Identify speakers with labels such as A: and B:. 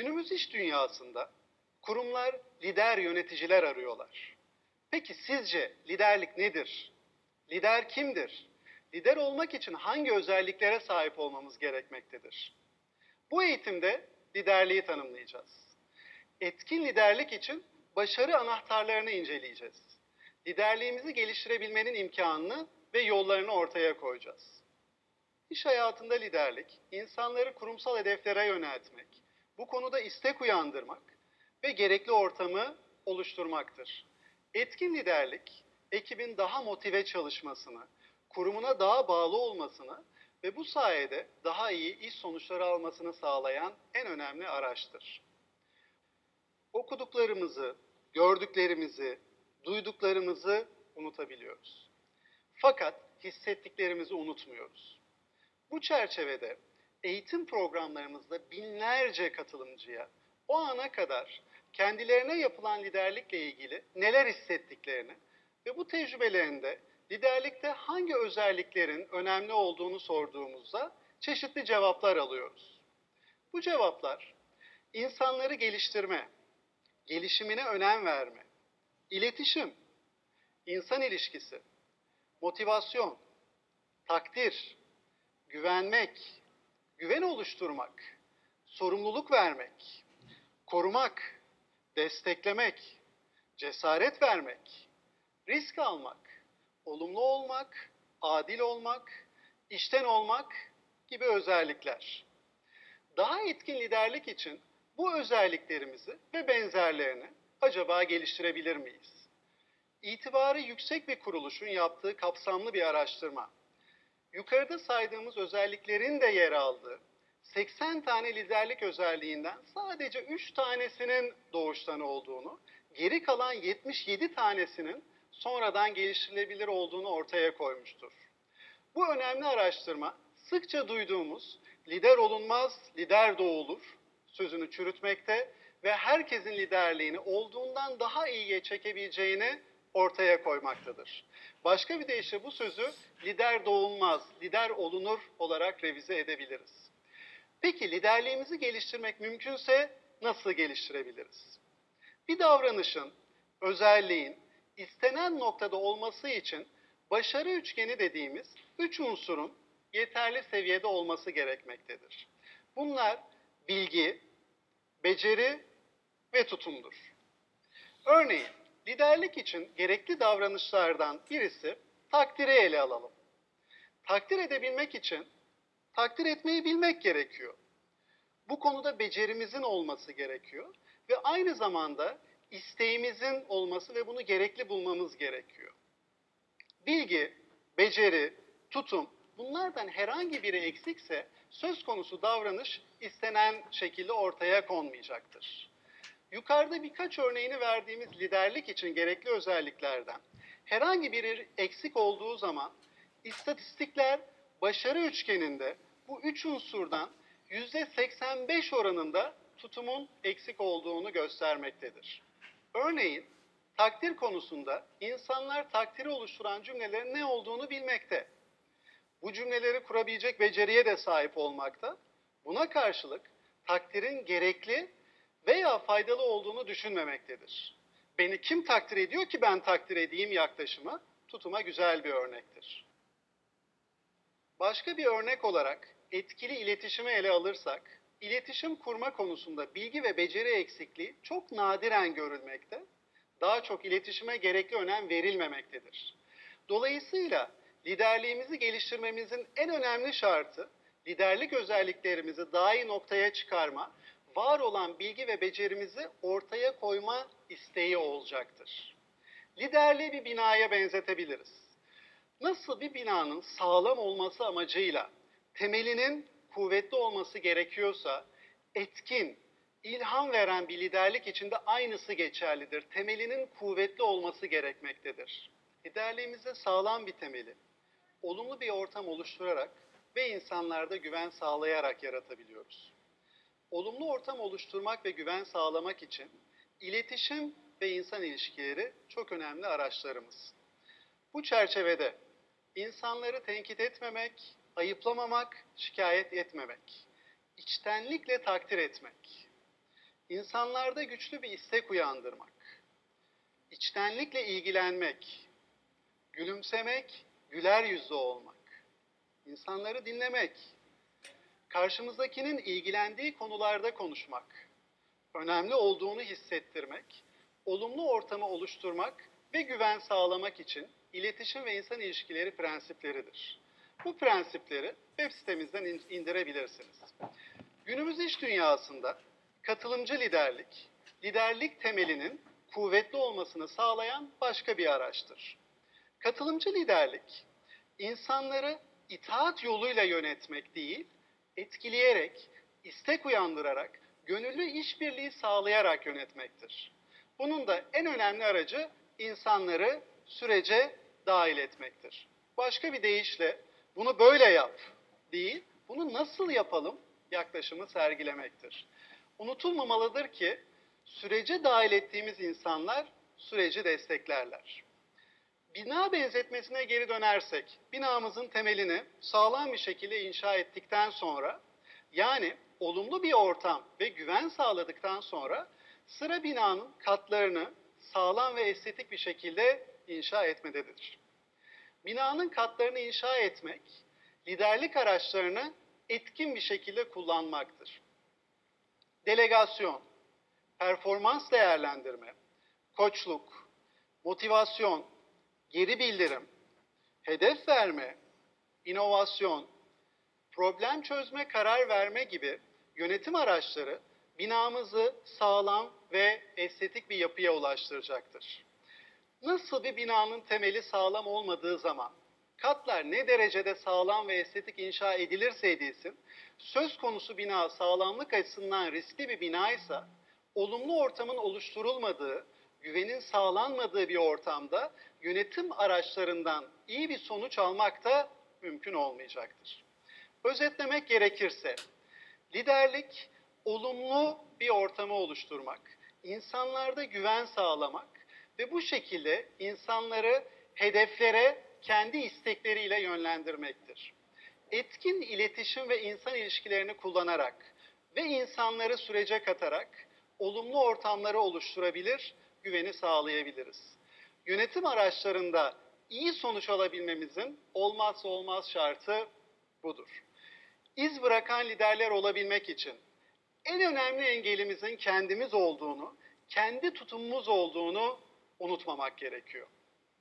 A: Günümüz iş dünyasında kurumlar lider yöneticiler arıyorlar. Peki sizce liderlik nedir? Lider kimdir? Lider olmak için hangi özelliklere sahip olmamız gerekmektedir? Bu eğitimde liderliği tanımlayacağız. Etkin liderlik için başarı anahtarlarını inceleyeceğiz. Liderliğimizi geliştirebilmenin imkanını ve yollarını ortaya koyacağız. İş hayatında liderlik, insanları kurumsal hedeflere yöneltmek, bu konuda istek uyandırmak ve gerekli ortamı oluşturmaktır. Etkin liderlik, ekibin daha motive çalışmasını, kurumuna daha bağlı olmasını ve bu sayede daha iyi iş sonuçları almasını sağlayan en önemli araçtır. Okuduklarımızı, gördüklerimizi, duyduklarımızı unutabiliyoruz. Fakat hissettiklerimizi unutmuyoruz. Bu çerçevede eğitim programlarımızda binlerce katılımcıya o ana kadar kendilerine yapılan liderlikle ilgili neler hissettiklerini ve bu tecrübelerinde liderlikte hangi özelliklerin önemli olduğunu sorduğumuzda çeşitli cevaplar alıyoruz. Bu cevaplar insanları geliştirme, gelişimine önem verme, iletişim, insan ilişkisi, motivasyon, takdir, güvenmek, güven oluşturmak, sorumluluk vermek, korumak, desteklemek, cesaret vermek, risk almak, olumlu olmak, adil olmak, içten olmak gibi özellikler. Daha etkin liderlik için bu özelliklerimizi ve benzerlerini acaba geliştirebilir miyiz? İtibarı yüksek bir kuruluşun yaptığı kapsamlı bir araştırma, yukarıda saydığımız özelliklerin de yer aldığı 80 tane liderlik özelliğinden sadece 3 tanesinin doğuştan olduğunu, geri kalan 77 tanesinin sonradan geliştirilebilir olduğunu ortaya koymuştur. Bu önemli araştırma sıkça duyduğumuz lider olunmaz, lider doğulur sözünü çürütmekte ve herkesin liderliğini olduğundan daha iyiye çekebileceğini ortaya koymaktadır. Başka bir deyişle bu sözü lider doğulmaz, lider olunur olarak revize edebiliriz. Peki liderliğimizi geliştirmek mümkünse nasıl geliştirebiliriz? Bir davranışın, özelliğin istenen noktada olması için başarı üçgeni dediğimiz 3 unsurun yeterli seviyede olması gerekmektedir. Bunlar bilgi, beceri ve tutumdur. Örneğin liderlik için gerekli davranışlardan birisi takdiri ele alalım. Takdir edebilmek için takdir etmeyi bilmek gerekiyor. Bu konuda becerimizin olması gerekiyor ve aynı zamanda isteğimizin olması ve bunu gerekli bulmamız gerekiyor. Bilgi, beceri, tutum bunlardan herhangi biri eksikse söz konusu davranış istenen şekilde ortaya konmayacaktır. Yukarıda birkaç örneğini verdiğimiz liderlik için gerekli özelliklerden herhangi biri eksik olduğu zaman istatistikler başarı üçgeninde bu 3 unsurdan %85 oranında tutumun eksik olduğunu göstermektedir. Örneğin takdir konusunda insanlar takdiri oluşturan cümlelerin ne olduğunu bilmekte. Bu cümleleri kurabilecek beceriye de sahip olmakta. Buna karşılık takdirin gerekli veya faydalı olduğunu düşünmemektedir. Beni kim takdir ediyor ki ben takdir edeyim yaklaşımı tutuma güzel bir örnektir. Başka bir örnek olarak etkili iletişimi ele alırsak, iletişim kurma konusunda bilgi ve beceri eksikliği çok nadiren görülmekte, daha çok iletişime gerekli önem verilmemektedir. Dolayısıyla liderliğimizi geliştirmemizin en önemli şartı, liderlik özelliklerimizi daha iyi noktaya çıkarma, var olan bilgi ve becerimizi ortaya koyma isteği olacaktır. Liderliği bir binaya benzetebiliriz. Nasıl bir binanın sağlam olması amacıyla temelinin kuvvetli olması gerekiyorsa, etkin, ilham veren bir liderlik için de aynısı geçerlidir. Temelinin kuvvetli olması gerekmektedir. Liderliğimizde sağlam bir temeli, olumlu bir ortam oluşturarak ve insanlarda güven sağlayarak yaratabiliyoruz. Olumlu ortam oluşturmak ve güven sağlamak için iletişim ve insan ilişkileri çok önemli araçlarımız. Bu çerçevede insanları tenkit etmemek, ayıplamamak, şikayet etmemek, içtenlikle takdir etmek, İnsanlarda güçlü bir istek uyandırmak, içtenlikle ilgilenmek, gülümsemek, güler yüzlü olmak, insanları dinlemek, karşımızdakinin ilgilendiği konularda konuşmak, önemli olduğunu hissettirmek, olumlu ortamı oluşturmak ve güven sağlamak için iletişim ve insan ilişkileri prensipleridir. Bu prensipleri web sitemizden indirebilirsiniz. Günümüz iş dünyasında katılımcı liderlik, liderlik temelinin kuvvetli olmasını sağlayan başka bir araçtır. Katılımcı liderlik, insanları itaat yoluyla yönetmek değil, etkileyerek, istek uyandırarak, gönüllü işbirliği sağlayarak yönetmektir. Bunun da en önemli aracı insanları sürece dahil etmektir. Başka bir deyişle bunu böyle yap değil, bunu nasıl yapalım yaklaşımı sergilemektir. Unutulmamalıdır ki sürece dahil ettiğimiz insanlar süreci desteklerler. Bina benzetmesine geri dönersek, binamızın temelini sağlam bir şekilde inşa ettikten sonra, yani olumlu bir ortam ve güven sağladıktan sonra, sıra binanın katlarını sağlam ve estetik bir şekilde inşa etmededir. Binanın katlarını inşa etmek, liderlik araçlarını etkin bir şekilde kullanmaktır. Delegasyon, performans değerlendirme, koçluk, motivasyon, geri bildirim, hedef verme, inovasyon, problem çözme, karar verme gibi yönetim araçları binamızı sağlam ve estetik bir yapıya ulaştıracaktır. Nasıl bir binanın temeli sağlam olmadığı zaman, katlar ne derecede sağlam ve estetik inşa edilirse edilsin, söz konusu bina sağlamlık açısından riskli bir binaysa, olumlu ortamın oluşturulmadığı, güvenin sağlanmadığı bir ortamda yönetim araçlarından iyi bir sonuç almak da mümkün olmayacaktır. Özetlemek gerekirse, liderlik olumlu bir ortamı oluşturmak, insanlarda güven sağlamak ve bu şekilde insanları hedeflere kendi istekleriyle yönlendirmektir. Etkin iletişim ve insan ilişkilerini kullanarak ve insanları sürece katarak olumlu ortamları oluşturabilir, güveni sağlayabiliriz. Yönetim araçlarında iyi sonuç alabilmemizin olmazsa olmaz şartı budur. İz bırakan liderler olabilmek için en önemli engelimizin kendimiz olduğunu, kendi tutumumuz olduğunu unutmamak gerekiyor.